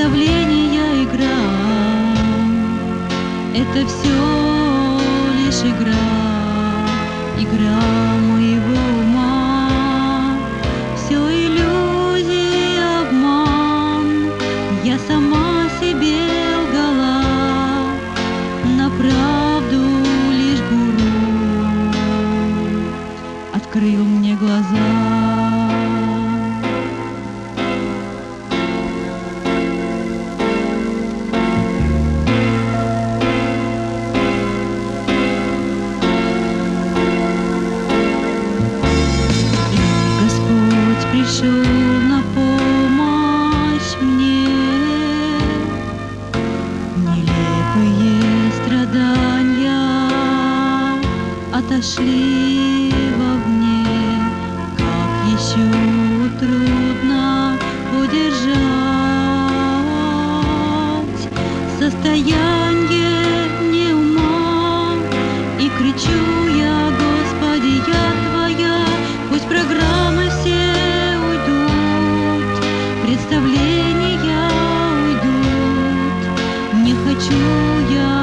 представления игра. Это все лишь игра, игра моего ума. Все иллюзия, обман, я сама себе лгала, на правду лишь гуру открыл мне глаза. Пришел на помощь мне, нелепые страдания отошли вовне, как еще трудно удержать состояние не ума, и кричу я: Господи, я Твоя, пусть программы все представления уйдут, не хочу я